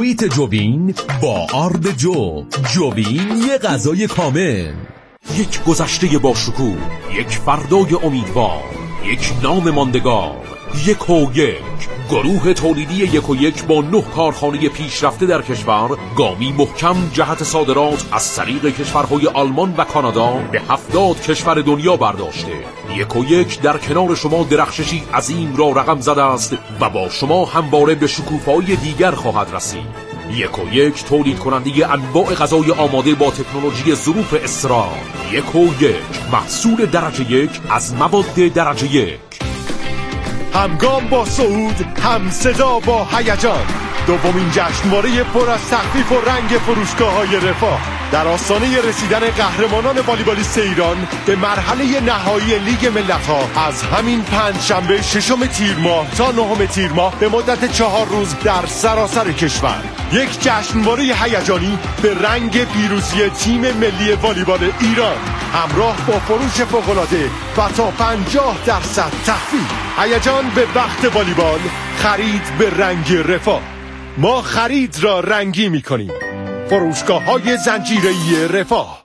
تریت جوین با آرد جوین یه غذای کامل. یک گذشته با شکوه، یک فردای امیدوار، یک نام ماندگار، یک و یک. گروه تولیدی یک و یک با 9 کارخانه پیشرفته در کشور، گامی محکم جهت صادرات از طریق کشورهای آلمان و کانادا به 70 کشور دنیا برداشته. یک و یک در کنار شما درخششی عظیم را رقم زده است و با شما همواره به شکوفه‌های دیگر خواهد رسید. یک و یک تولید کننده انواع غذای آماده با تکنولوژی ظروف اسرار. یک و یک محصول درجه یک از مواد درجه یک. همگام با صعود، هم صدا با هیجان. دومین جشنواره پر از تخفیف و رنگ فروشگاه‌های رفاه در آستانه رسیدن قهرمانان والیبالیست ایران به مرحله نهایی لیگ ملت‌ها از همین پنجشنبه 6 تیر ماه تا 9 تیر ماه به مدت 4 روز در سراسر کشور. یک جشنواره هیجانی به رنگ پیروزی تیم ملی والیبال ایران، همراه با فروش فوق‌العاده و تا 50% تخفیف. هیجان به وقت والیبال، خرید به رنگ رفاه. ما خرید را رنگی می‌کنیم. فروشگاه‌های زنجیره‌ای رفاه.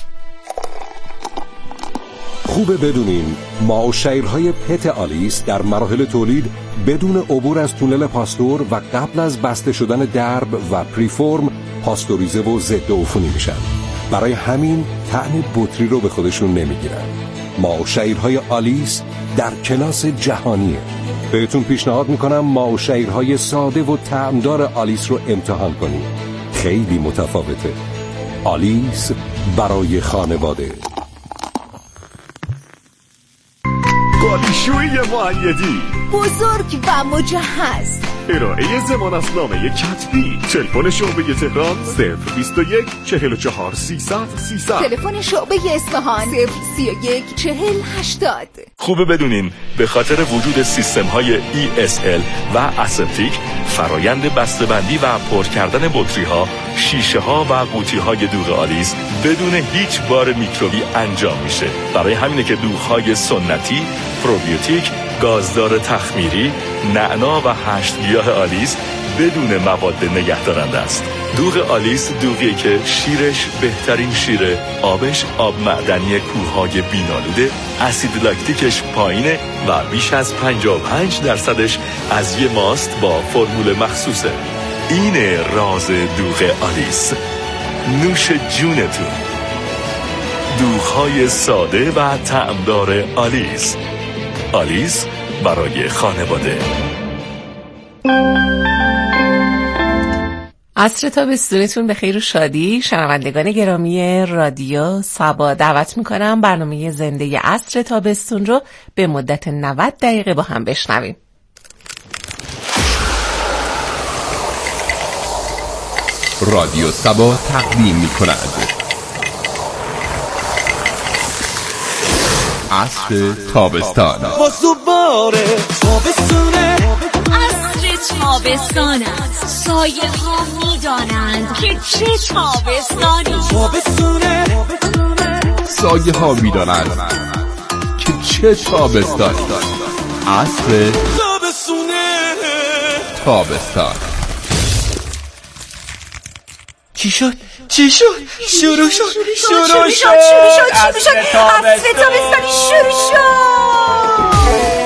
خوبه بدونین ما و شیرهای پت آلیس در مراحل تولید بدون عبور از تونل پاستور و قبل از بسته شدن درب و پریفورم پاستوریزه و ضد عفونی میشن. برای همین طعم بطری رو به خودشون نمیگیرن. ما و شیرهای آلیس در کلاس جهانیه. بهتون پیشنهاد میکنم ما و شیرهای ساده و طعمدار آلیس رو امتحان کنید. خیلی متفاوته. آلیس برای خانواده. قالیشویی مؤیدی بزرگ و مجهز. ارائه ضمانتنامه کتبی. تلفن شعبه تهران 021 44 300 300. تلفن شعبه اصفهان 031 40 80. خوبه بدونین به خاطر وجود سیستم‌های ESL و اسپتیک، فرایند بسته‌بندی و پر کردن بطری‌ها، شیشه‌ها و قوطی‌های دوغ آلیس بدون هیچ بار میکروبی انجام میشه. برای همینه که دوغ‌های سنتی، پروبیوتیک، گازدار تخمیری، نعنا و 8 گیاه آلیس بدون مواد نگهدارنده است. دوغ آلیس دوغی که شیرش بهترین شیره، آبش آب معدنی کوههای بینالوده، اسید لاکتیکش پایینه و بیش از 55% از یه ماست با فرمول مخصوصه. اینه راز دوغ آلیس. نوش جونتون. دوغ‌های ساده و طعمدار آلیس. آلیس برای خانواده. عصر تابستونتون به خیر و شادی. شنوندگان گرامی رادیو سبا دعوت میکنم برنامه زنده عصر تابستون رو به مدت 90 دقیقه با هم بشنویم. رادیو سبا تقدیم میکند عصر تابستان. دوباره تابستونه، عصر تابستان است. سایه ها میدانند که چه تابستانی. تابستونه، سایه ها میدانند که چه تابستانی. عصر تابستونه، تابستان. چی شد؟ شروع شد. عصر تابستانی شروع شد.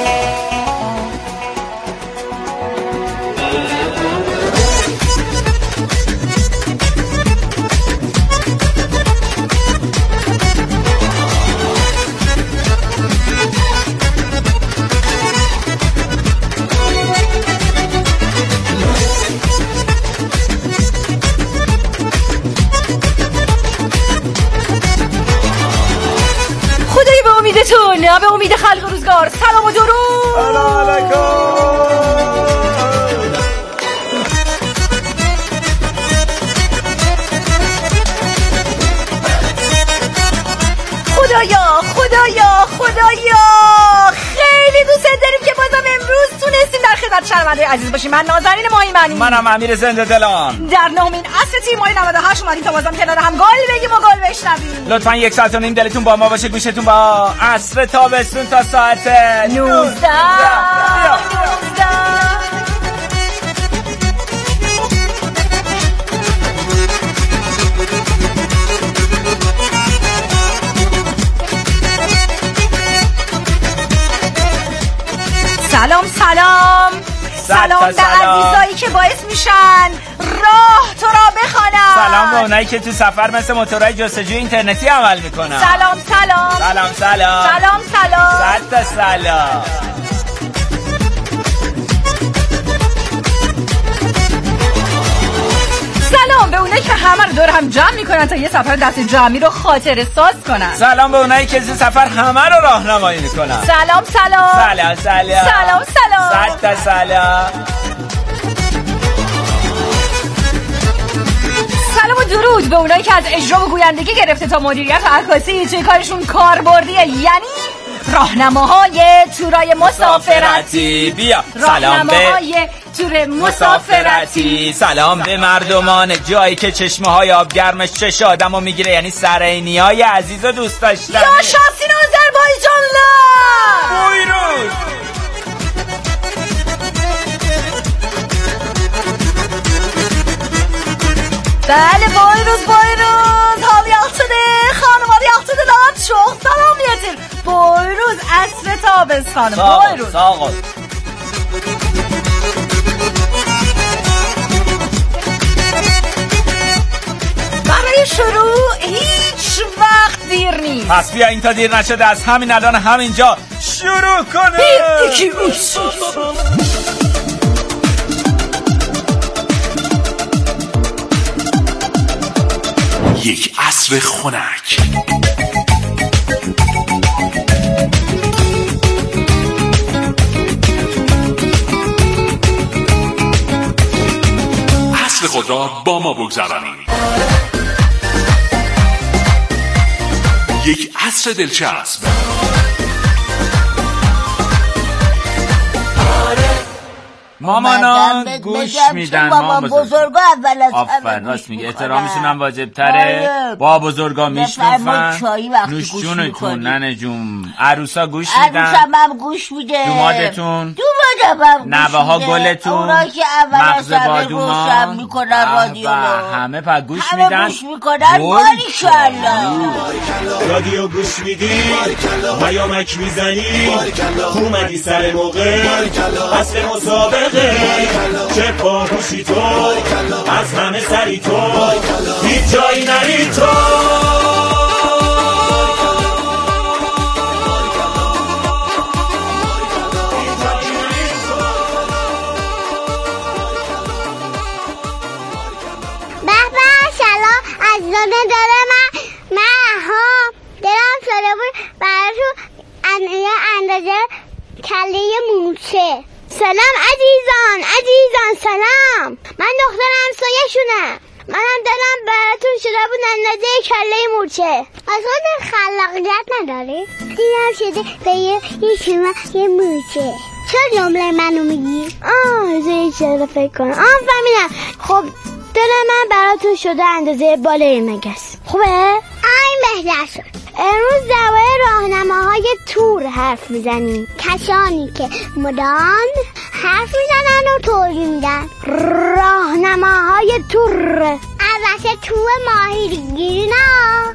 به امید خلق روزگار. سلام و درود. سلام علیکم. خدایا خیلی دوست داریم که بازم امروز تونستیم در خدمت شنوندگان عزیز باشیم. من نازنین ماهیمنی. منم امیر زنده دلم. در نهمین عصر تیم‌های 98 اومدیم تا بازم کنار هم گل بگیم و گل بشنویم. لطفاً 1 ساعت و نیم دلتون با ما باشه، گوشتون با عصر تابستون تا ساعت 19. سلام سلام به عزیزایی که باعث میشن راه تو را بخوانم. سلام به اونایی که تو سفر مثل موتورهای جستجوی اینترنتی عمل میکنن. سلام صد تا سلام. سلام به اونایی که همه رو دور هم جمع میکنن تا یه سفر دست جمعی رو خاطره ساز کنن. سلام به اونایی که تو سفر همه رو راهنمایی میکنن. سلام صد تا سلام. سلام و درود به اونایی که از اجرا و گویندگی گرفته تا مدیریت و عکاسی توی کارشون کاربردیه، یعنی راهنماهای تورای مسافرتی. بیا راهنماهای تور مسافرتی. سلام به مردمان جایی که چشمه های آبگرمش چش آدمو میگیره، یعنی سرینی های عزیز و دوست داشتنی. یا شاسین آذربایجان بویروز. بله بایروز حال یاختده خانواده یاختده داد شوق سلام میرتیم بایروز عصر تابستان بایروز برای شروع هیچ وقت دیر نیست. پس بیا این تا دیر نشده از همین الان همینجا شروع کنه. یک عصر خنک. عصر خود را با ما بگذرانید. یک عصر دلچسب. مامانان گوش میدن. مامان بزرگا اول از همه راست میگه، احترامشون هم واجب تره. با بزرگا میشنفن. نوش جونتون ننه جون. عروسا گوش میدن. عروسم هم گوش میده. دومادتون نوه ها گلتون. اونا که اول از همه روشن میکنن رادیو رو. همه پا گوش میدن. همه گوش میکنن. باریکلا رادیو گوش میدی پیامک میزنی اومدی سر موقع اصل مسابقه چه باهوشی تو از همه سری تو هیچ جایی نری تو. عزیزانه دلم شده بود براتون یه اندازه کله مورچه. سلام عزیزان سلام، من دختر همسایه‌شونم. منم دلم براتون شده بود اندازه کله مورچه. اصلا خلاقیت نداری؟ دیدم شده به یه شما یه مورچه. چرا جمله منو میگی؟ زیر چرا فکر کنم. فهمیدم. خب دل من براتون شده اندازه بالای مگس. خوبه؟ این بهتر شد. امروز درباره راهنماهای تور حرف میزنیم. کسانی که مدام حرف میزنن و توضیح میدن. راهنماهای تور. البته تور ماهیگیری نه.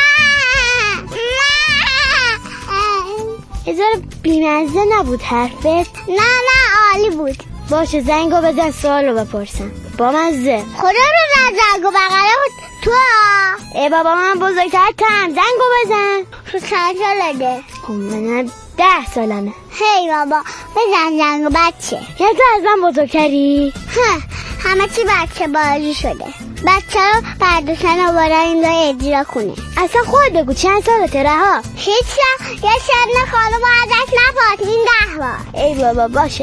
یه ذره بی‌مزه نبود حرفت؟ نه عالی بود. باشه زنگو بزن سوالو بپرسم. با مزه. خدا رو نه زنگو بغله تو. ای بابا من بزرگتر تم. زنگو بزن. تو چند سالته؟ من 10 سالمه. هی بابا بزن زنگو بچه. یه تو از من بزرگتری؟ همه چی بچه بازی شده. بچه رو برداشتن و بارن این دای اجرا کنه. اصلا خود بگو چند سالته رها؟ هیچ یه شرن خانم ازش نپاتین 10 بار. ای بابا باشه.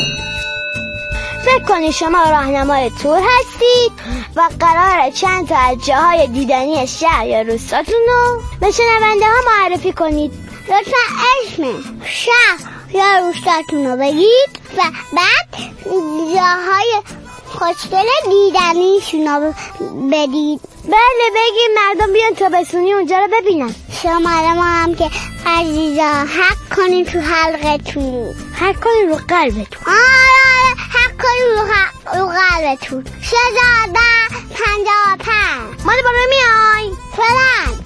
فکر کنی شما راهنمای تور هستید و قراره چند تا از جاهای دیدنی شهر یا روستاتون رو به شنونده ها معرفی کنید. لطفا اسم شهر یا روستاتون رو بگید و بعد جاهای خوشگل دیدنیشون رو بدید. بله بگید مردم بیان تابستونی اونجا رو ببینن. شماره ما هم که عزیزا حق کنین تو حلقتون. حق کنین رو قلبتون. حق کنین رو قلبتون. 1355 مالی با میای فلان.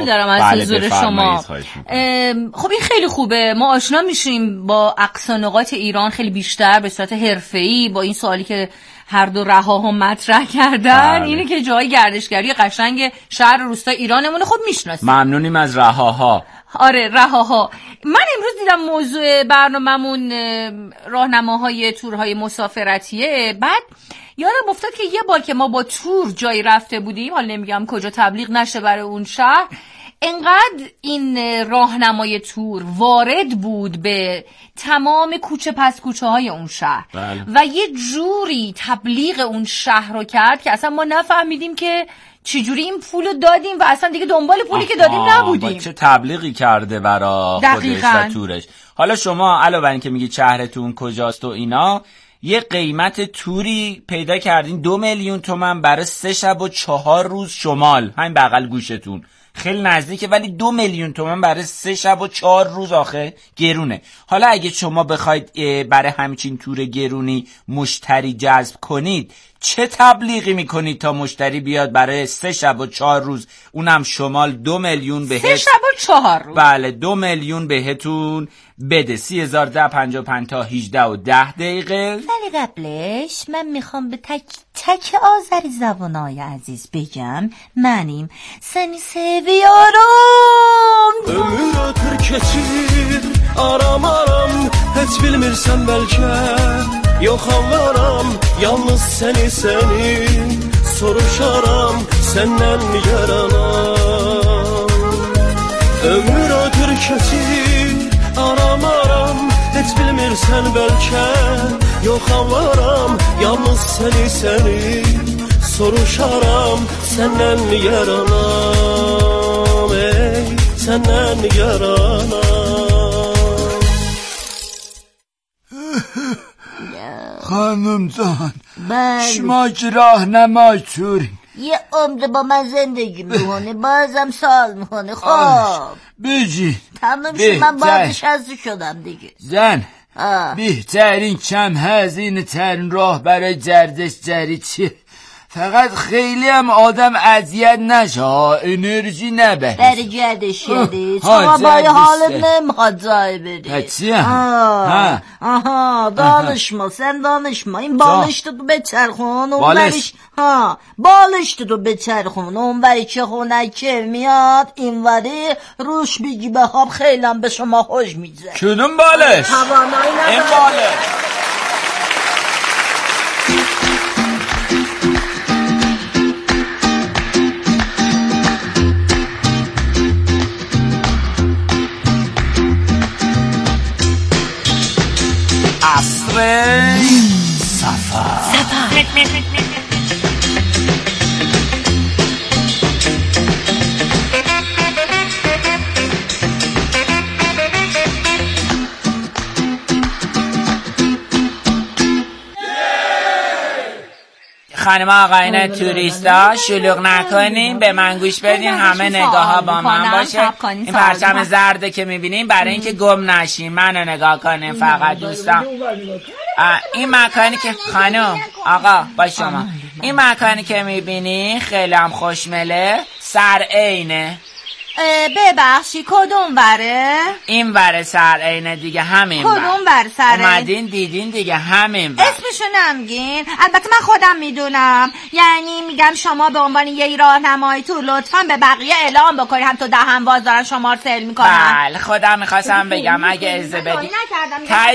سوال دارم از حضور شما. خب این خیلی خوبه، ما آشنا میشیم با اقصا نقاط ایران خیلی بیشتر به صورت حرفه‌ای با این سوالی که هر دو رهاها مطرح کردن. اینه که جای گردشگری قشنگ شهر روستا ایرانمون خب میشناسیم. ممنونیم از رهاها. آره رهاها. من امروز دیدم موضوع برنامه‌مون راهنماهای تورهای مسافرتیه. بعد یادم افتاد که یه بار که ما با تور جایی رفته بودیم، حالا نمیگم کجا تبلیغ نشه برای اون شهر، انقدر این راهنمای تور وارد بود به تمام کوچه پس کوچه های اون شهر و یه جوری تبلیغ اون شهر رو کرد که اصلا ما نفهمیدیم که چجوری این پولو دادیم و اصلا دیگه دنبال پولی که دادیم نبودیم. چه تبلیغی کرده برا خودش و تورش. حالا شما علاوه بر این که میگید شهرتون کجاست و اینا، یه قیمت توری پیدا کردین 2 میلیون تومان برای 3 شب و 4 روز شمال، همین بغل گوشتون، خیلی نزدیکه، ولی 2 میلیون تومان برای 3 شب و 4 روز آخه گرونه. حالا اگه شما بخواید برای همچین تور گرونی مشتری جذب کنید، چه تبلیغی میکنید تا مشتری بیاد برای 3 شب و 4 روز، اونم شمال 2 میلیون بهت 3 شب و 4 روز؟ بله 2 میلیون بهتون بده. 30,1055 تا 18 و 10 دقیقه. ولی قبلش من میخوام به تک تک آذری زبانای عزیز بگم منیم seni seviyorum. Ömür ötür keçir aram aram, heç bilmirsən bəlkə yox anlaram, yalnız səni soruşaram, səndən yaranam. Ömür ötür keçir aram aram, heç bilmirsən bəlkə yox anlaram, yalnız səni soruşaram, səndən yaranam, ey səndən yaranam. خانم جان شما که راهنمای تورین، یه عمر با من زندگی میکنه، بازم سال میکنه. خب بجین تمام شد، من بازنشسته شدم دیگه. زن بهترین کم هزینه ترین راه برای گردشگری چیه؟ فقط خیلی هم آدم اذیت نشه، انرژی نبره. برای گردشگری شما با حالت نمیخواد جای بری. چی؟ دانشما sen دانشما این بالشت تو بچرخون اون بریش. بالشت تو بچرخون اون بری که خونکه میاد این وری روش بگی بخواب، خیلی هم به شما خوش میگذره. کدوم بالش؟ این بالش. سفر خانم آقایان توریستا شلوغ نکنین، به من گوش بدین، همه نگاه ها با من باشه. این پرچم زرده که میبینین برای اینکه گم نشین، منو نگاه کنین فقط دوستان. این مکانی که خانم آقا با شما، این مکانی که میبینین خیلی هم خوشمله، سرعینه. ببخشی کدوم وره؟ این وره سرعینه دیگه، همین کدوم وره سرعینه؟ اومدین دیدین دیگه، همین وره. اسمشو نمگین؟ البته من خودم میدونم، یعنی میگم شما به عنوان یه راهنمای تور لطفاً به بقیه اعلام بکنید، هم تو دهن باز دارن شما رو سیل میکنن. بله خودم میخواستم بگم اگه اجازه بدی. تای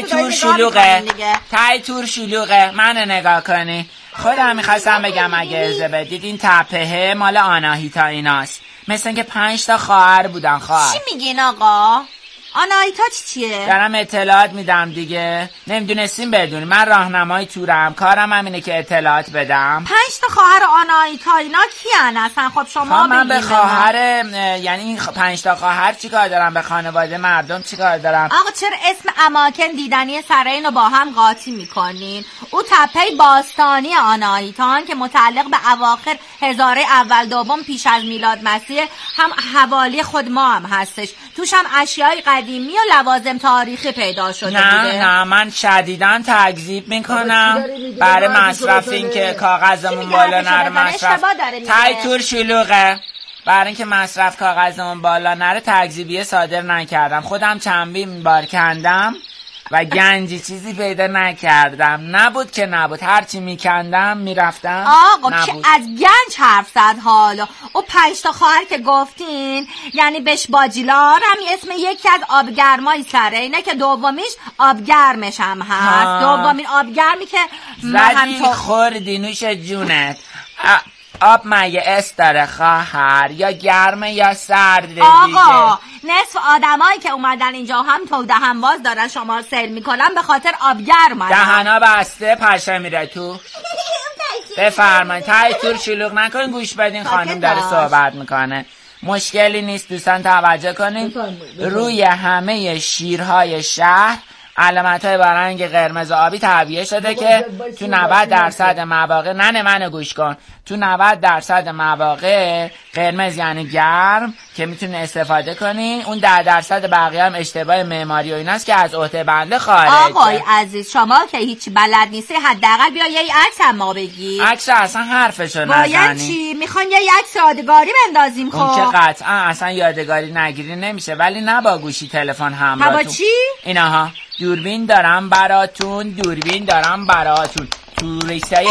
تور شلوغه، منو نگاه کنی. خودم میخواستم بگم اگه اجازه بدید این تپه مال آناهیتا ایناست، مثل که 5 تا خواهر بودن. خواهر چی میگین آقا؟ آناهیتا چیه؟ دارم اطلاعات میدم دیگه، نمیدونستیم بدونی، من راهنمای تورم، کارم همینه که اطلاعات بدم. 5 تا خواهر آناهیتا اینا کیان اصلا؟ خب شما من به خواهر، یعنی این 5 تا خواهر چیکار دارم، به خانواده مردم چیکار دارم؟ آقا چرا اسم اماکن دیدنی سرین رو با هم قاطی میکنین؟ او تپه باستانی آناهیتان که متعلق به اواخر هزاره اول دوم پیش از میلاد مسیح، هم حوالی خود ما هم هستش، توش هم اشیای قدیمی و لوازم تاریخی پیدا شده بوده. نه من شدیداً تکذیب میکنم برای مصرف، این که کاغذمون بالا نره مصرف. تای تور شلوغه، برای اینکه مصرف کاغذمون بالا نره تکذیبیه صادر نکردم. خودم چندین بار کندم و گنجی چیزی پیدا نکردم. نبود که نبود، هرچی میکندم میرفتم آقا نبود. که از گنج حرف زد حالا. او 5 تا خواهر که گفتین یعنی بش باجیلار همین اسم یکی از آبگرمای سره، اینه که دومیش آبگرمش هم هست. دومین آبگرمی که زدی خوردی نوش جونت. آب مگه اس داره خواهر؟ یا گرمه یا سرده دیگه؟ آقا نصف آدمایی که اومدن اینجا هم تو دهن‌باز دارن شما رو سیل میکنن به خاطر آب گرم. دهنا بسته پشه میره تو. بفرمایید تای تور شلوغ نکنین، گوش بدین خانم داره صحبت میکنه. مشکلی نیست دوستان، توجه کنین. روی همه شیرهای شهر علامت‌های با رنگ قرمز آبی تعبیه شده که تو 90% مواقع منو گوش کن، تو 90% مواقع قرمز یعنی گرم که میتونین استفاده کنین. اون 10% بقیه هم اشتباه معماری و ایناست که از عهده بنده خارجه. آقای عزیز شما که هیچ بلد نیستی حداقل بیا یه عکس هم ما بگی. عکس اصلا حرفشو نزنی. باید چی؟ میخوان یه عکس یادگاری بندازیم. خب اون که قطعا اصلا یادگاری نگیری نمیشه، ولی نه با گوشی تلفن همراهتون. با چی؟ اینها دوربین دارم براتون، دوربین دارم براتون، توریستای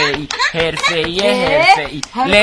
حرفه‌ای.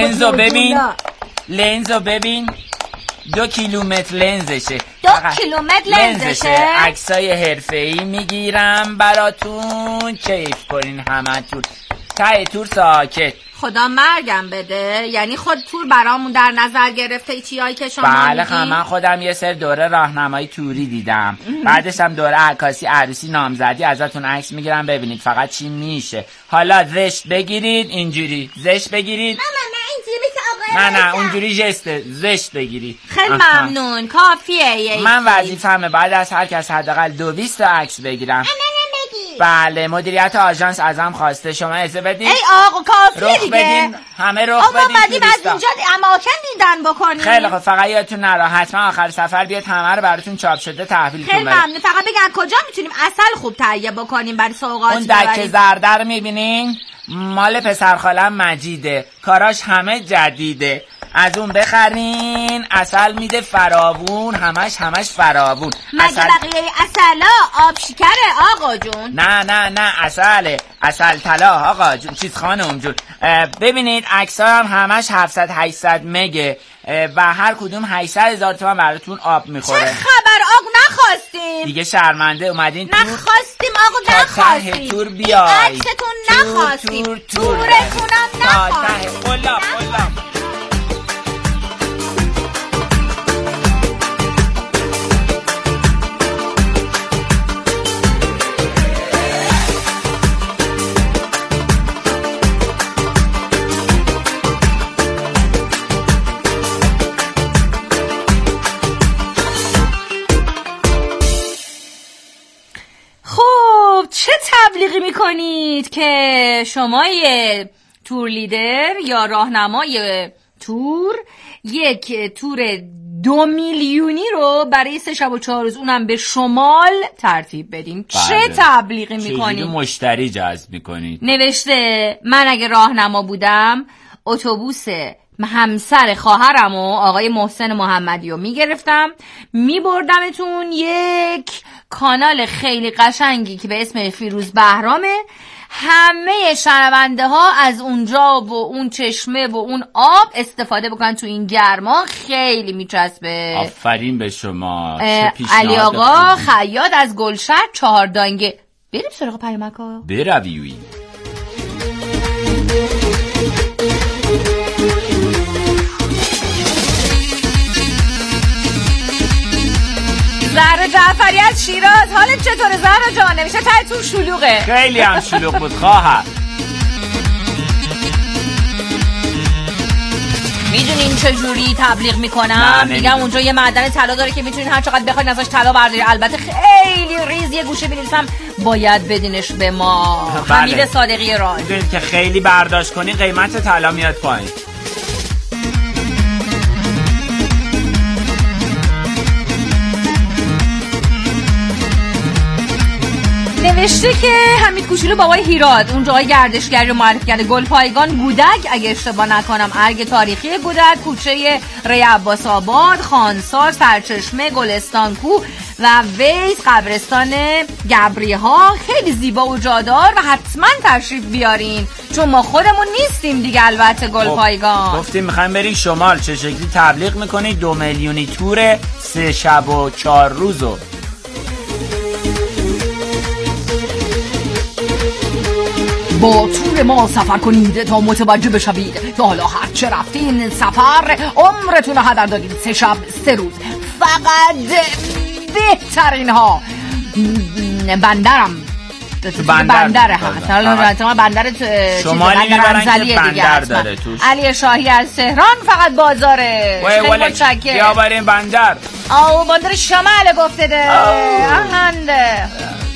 لنزو ببین 2 کیلومتر لنزشه. 2 کیلومتر لنزشه. عکسای حرفه‌ای میگیرم براتون، کیف کنین همتون. ته تور ساکت. خدا مرگم بده، یعنی خود تور برامون در نظر گرفته چیایی که شما بله خب من خودم یه سر دوره راهنمایی توری دیدم. بعدش هم دوره عکاسی عروسی نامزدی ازتون عکس میگیرم ببینید فقط چی میشه. حالا زشت بگیرید اینجوری، زشت بگیرید. نه اونجوری جسته، زشت بگیرید. خیلی ممنون، کافیه. من وظیفه‌مه بعد از هر کس حداقل 200 تا عکس بگیرم. بله مدیریت آژانس ازم خواسته شما اجازه بدین. ای آقا کافیه دیگه. بدین. همه رخ بدین. ما بعدیم از اینجا اماکن دیدن بکنیم. خیلی خب فقط یادتون نره حتما آخر سفر بیاد همه رو براتون چاپ شده تحویل کنم. خیلی ممنون. فقط بگن کجا میتونیم عسل خوب تهیه بکنیم برای سوغات. اون دکه زرده رو میبینین؟ مال پسر خالم مجیده، کاراش همه جدیده. از اون بخرین، عسل میده فراوون، همش فراوون. مگه بقیه عسلا آب شکره آقا جون؟ نه عسل طلا آقا جون، چیز خانم جون. ببینید عکس‌ها هم همش 700-800 مگه و هر کدوم 800,000 تومان براتون آب میخوره. چه خبر آقا نخواستیم؟ دیگه شرمنده اومدین تور. نخواستیم آقا نخواستیم. تور بیای. عکستون نخواستیم. تورتونم نخواستیم. چه تبلیغی میکنید که شما یه تور لیدر یا راهنمای تور یک تور 2 میلیونی رو برای 3 شب و 4 روز اونم به شمال ترتیب بدیم. چه تبلیغی میکنید؟ چه مشتری جذب میکنید؟ نوشته من اگه راهنما بودم اتوبوس همسر خواهرم و آقای محسن محمدی رو میگرفتم میبردمتون یک کانال خیلی قشنگی که به اسم فیروز بهرامه. همه شنونده ها از اونجا و اون چشمه و اون آب استفاده بکنن تو این گرما، خیلی میچسبه. آفرین به شما. علی آقا خیاط از گلشهر 4 دانگه. بریم سراغ پیامک‌ها. بروی. زهرا جعفری از شیراز، حالت چطوره زهرا جان؟ نمیشه ته تو شلوغه؟ خیلی هم شلوغ بود خواهر. میدونین چجوری تبلیغ میکنم؟ میگم اونجا یه معدن طلا داره که میتونین هر چقدر بخواید ازش طلا برداری. البته خیلی ریز یه گوشه بنویسم باید بدینش به ما. حمید صادقی راز. میدونید که خیلی برداشت کنین قیمت طلا میاد پایین. نوشته که حمید کوچولو بابای هیراد اون جای گردشگری رو معرفی کرده. گلپایگان گودک اگه اشتباه نکنم، ارگ تاریخی گودک، کوچه ری عباس آباد، خانسار، سرچشمه، گلستان کو و ویس، قبرستان گبری ها. خیلی زیبا و جادار و حتما تشریف بیارین چون ما خودمون نیستیم دیگه. البته گلپایگان گفتیم میخوایم بریم شمال، چه شکلی تبلیغ میکنید 2 میلیونی تور 3 شب و 4 روزو؟ با تور ما سفر کنید تا متوجه بشوید که حالا هر چه رفتین سفر عمرتون رو هدر دادین. 3 شب 3 روز فقط بهترین ها. بندرم بندر هست. حالا بندر شمالی میبرن که بندر داره توش. علی شاهی از تهران فقط بازاره. خیلی متشکرم. بیا بریم بندر. بندر شمال گفته ده. اهنده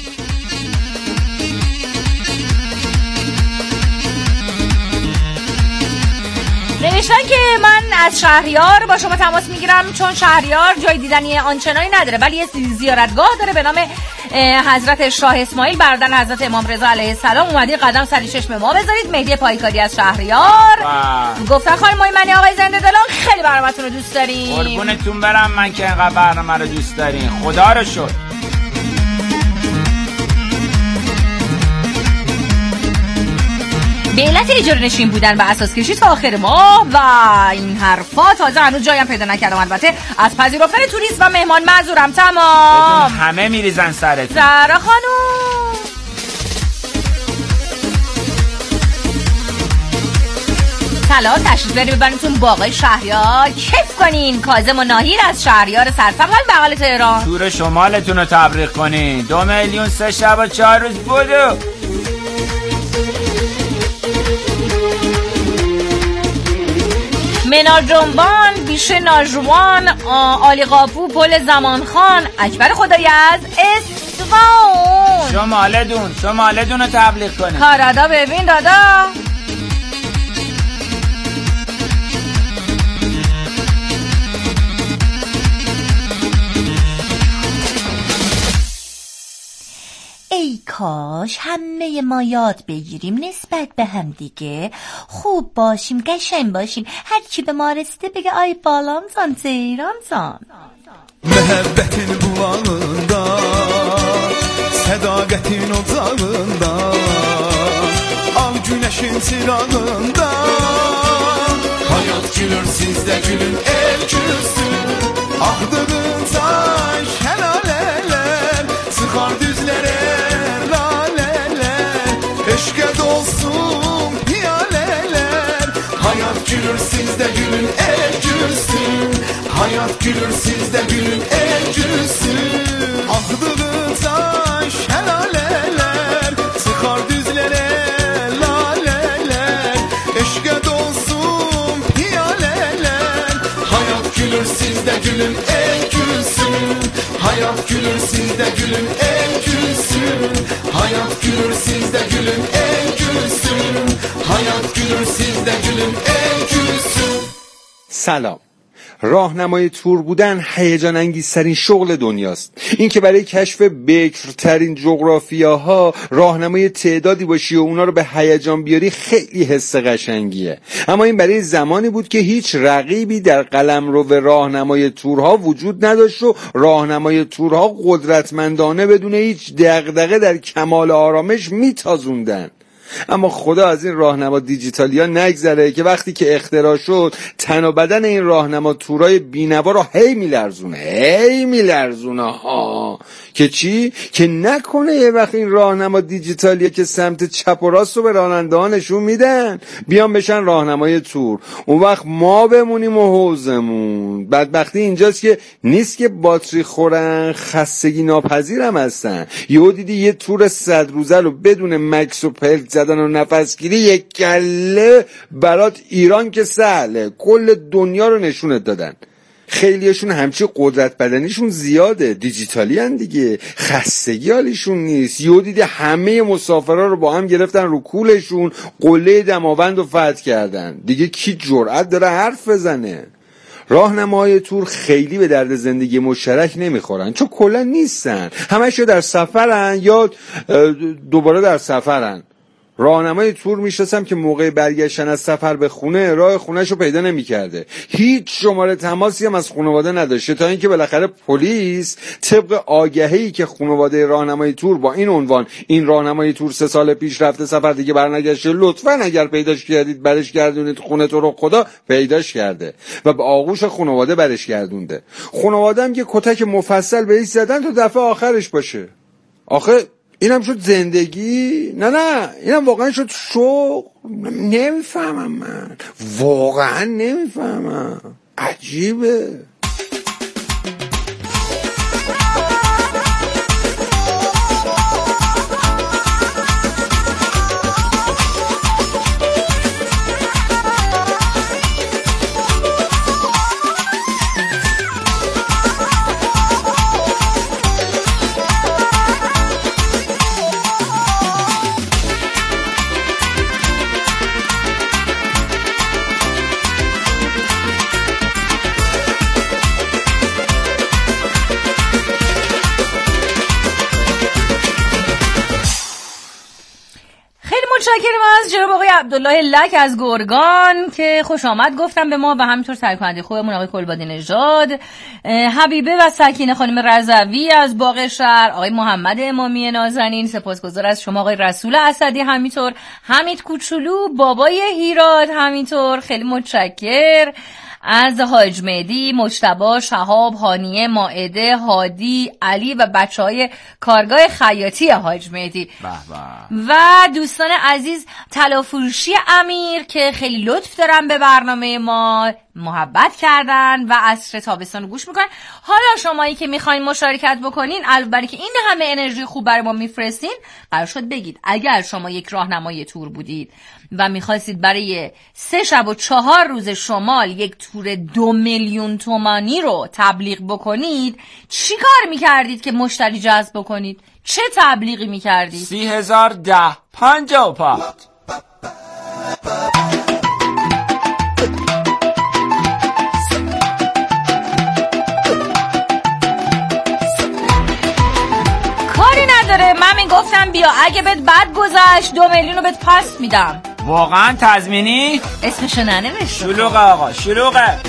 نوشتن که من از شهریار با شما تماس میگیرم چون شهریار جای دیدنی آنچنانی نداره ولی یه زیارتگاه داره به نام حضرت شاه اسماعیل برادر حضرت امام رضا علیه السلام. اومدی قدم سر چشم ما بذارید. مهدی پایکاری از شهریار گفتن خانم مایمنی آقای زنده دلان خیلی برنامه‌تون رو دوست داریم. قربونتون برم من که اینقدر برنامه رو دوست دارین. خدا رو شکر. به علت اجاره نشین بودن و اساس کشی تا آخر ماه و این حرفا تازه هنوز جایم پیدا نکردم. البته از پذیرفتن توریست و مهمان معذورم. تمام همه میریزن سرتون. زهرا خانوم سلام، تشریف بریم ببرینتون باغای شهریار کیف کنین. کاظم و ناهیر از شهریار سرسبز بغل تهران تور شمالتون رو تبلیغ کنین. 2 میلیون 3 شب و 4 روز بودو. منار جنبان، بیشه ناجوان، آلی قاپو، پل زمان خان، اکبر خدایز، اصفهان. شمالدون رو تبلیغ کنید. کارادا ببین دادا. ای کاش همه ما یاد بگیریم نسبت به هم دیگه خوب باشیم، قشنگ bashim. هر کی به ما رسیده بگه ay balamsan, ceyransan. Məhəbbətin bulağında, sədaqətin ocağında, al günəşin çırağında, hayat gülür sizdə gülün el gülsün. Axdığın çay şəlalələr, çıxar düzlərə lalələr, eşqə dolsun piyalələr, hayat gülür sizdə gülün el gülsün. Hayat gülür sizdə gülün el gülsün. Axdığı çay şəlalələr, çıxar düzlərə lalələr, eşqə dolsun piyalələr, hayat gülür sizdə gülün el gülsün. Hayat gülür sizdə gülün el gülsün. Hayat gülür sizdə gülün el gülsün. Hayat gülür sizdə gülün el gülsün. سلام. راهنمای تور بودن هیجان انگیزترین شغل دنیاست. این که برای کشف بکرترین جغرافیاها راهنمای تعدادی باشی و اونا رو به هیجان بیاری خیلی حس قشنگیه. اما این برای زمانی بود که هیچ رقیبی در قلمرو راهنمای تورها وجود نداشت و راهنمای تورها قدرتمندانه بدون هیچ دغدغه در کمال آرامش میتازوندن. اما خدا از این راهنما دیجیتالیا نگذره که وقتی که اختراع شد تن و بدن این راهنما تورای بینوا رو هی میلرزونه ها. که چی؟ که نکنه یه وقت این راهنما دیجیتالیا که سمت چپ و راست رو به راننده ها نشون میدن بیان بشن راهنمای تور، اون وقت ما بمونیم و حوزمون. بدبختی اینجاست که نیست که باتری خورن، خستگی ناپذیرم هستن. یهو دیدی یه تور 100 روزه رو بدون مکس و پلک زدن و نفسگیری یک کله برات ایران که سهله، کل دنیا رو نشونت دادن. خیلیشون همچی قدرت بدنیشون زیاده، دیجیتالی هن دیگه، خستگی حالیشون نیست. یهو دیدی همه مسافرها رو با هم گرفتن رو کولشون، قله دماوند رو فتح کردن. دیگه کی جرأت داره حرف بزنه؟ راهنماهای تور خیلی به درد زندگی مشترک نمیخورن، چون کلا نیستن، همش یا در سفرن یا دوباره در سفرن. راهنمای تور میشناسم که موقع برگشتن از سفر به خونه راه خونهشو پیدا نمیکرده، هیچ شماره تماسی هم از خانواده نداشته، تا اینکه بالاخره پلیس طبق آگهی که خانواده راهنمای تور با این عنوان این راهنمای تور 3 سال پیش رفته سفر دیگه برنگشته، لطفاً اگر پیداش کردید برش گردونید خونه تو رو خدا، پیداش کرده و به آغوش خانواده برش گردونده. خانواده هم که کتک مفصل بهش زدن تا دفعه آخرش باشه. آخه اینم شد زندگی؟ نه اینم واقعا شد شغل؟ نمیفهمم، من واقعا نمیفهمم، عجیبه. متشکرم از جناب آقای عبدالله لک از گرگان که خوش آمد گفتم به ما و همینطور سرکننده خوبمون آقای کلبادی نژاد، حبیبه و سکینه خانم رضوی از باغ شهر، آقای محمد امامی نازنین، سپاسگزار از شما آقای رسول اسدی، همینطور حمید کوچولو، بابای هیراد، همینطور خیلی متشکر از حاج مهدی، مجتبی، شهاب، هانیه، مائده، هادی، علی و بچهای کارگاه خیاطی حاج مهدی و دوستان عزیز طلافروشی امیر که خیلی لطف دارن به برنامه ما، محبت کردن و عصر تابستان رو گوش میکنن. حالا شمایی که میخواین مشارکت بکنین، علاوه بر که این همه انرژی خوب برای ما میفرستین، قرار شد بگید اگر شما یک راهنمای تور بودید و میخواستید برای 3 شب و 4 روز شمال یک تور 2 میلیون تومانی رو تبلیغ بکنید، چی کار میکردید که مشتری جذب بکنید؟ چه تبلیغی میکردید؟ 30,010 55 من میگفتم بیا اگه بهت بد گذشت 2 میلیون رو بهت پس میدم. واقعا تضمینی؟ اسمشو ننوشته. شلوغه آقا، شلوغه.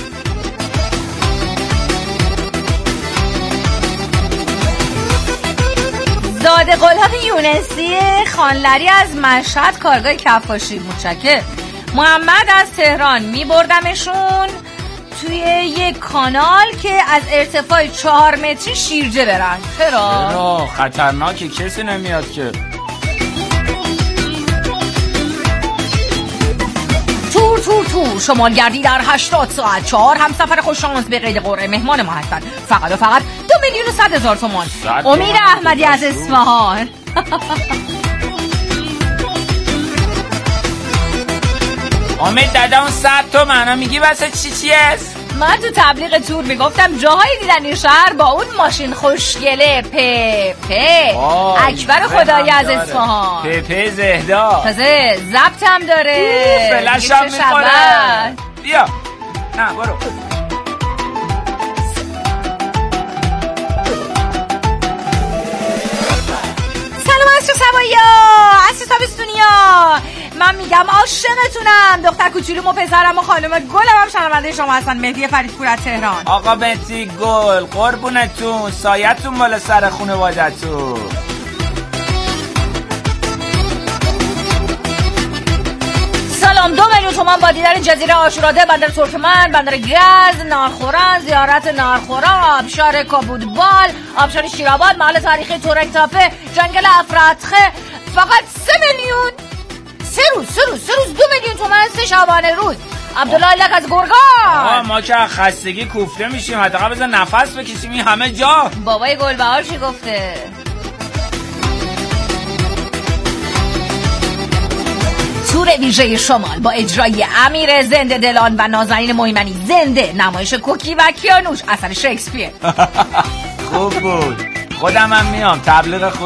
زاده قلاب یونسی خانلری از مشهد کارگاه کفاشی، متشکرم. محمد از تهران، میبردمشون توی یک کانال که از ارتفاع 4 متری شیرجه برن. چرا؟ خطرناکه، کسی نمیاد که. تور شمالگردی در 80 ساعت 4 همسفر خوششانس به قید قرعه مهمان ما هستن، فقط و فقط 2,100,000 تومان. امید احمدی از اصفهان. امید دادا اون 100 تومن میگی واسه چی است؟ من تو تبلیغ تور میگفتم جاهایی دیدن این شهر با اون ماشین خوشگله اکبر خدایی از اصفهان، زهدا تازه ضبط هم داره، فلش هم میخوره. بیا نه برو. سلام عصر سوایا، عصر تابستونیا، من میگم عاشقتونم، دختر کوچولوم و پسرم و خانم گلم هم شنونده شما هستن. مهدی فریدپور از تهران. آقا مهدی گل قربونتون، سایتون بالا سر خانواده‌تون. سلام. 2 میلیون تومان با دیدن جزیره عاشوراده، بندر ترکمن، بندر گز، نارخوران، زیارت نارخوران، آبشار کابودبال، آبشار شیرآباد، محل تاریخی تورکتاپه، جنگل افراتخه. فقط 3 میلیون 3 روز 2 میلیون تومان 3 شبانه روز. عبدالله لک از گرگان. ما که خستگی کوفته میشیم، حداقل بذار نفس بکشیم این همه جا. بابای گلبهار چی گفته؟ تور ویژه شمال با اجرای امیر زنده دلان و نازنین مهیمنی، زنده، نمایش کوکی و کیانوش، اثر شکسپیر. خوب بود، خودم هم میام تبلیغ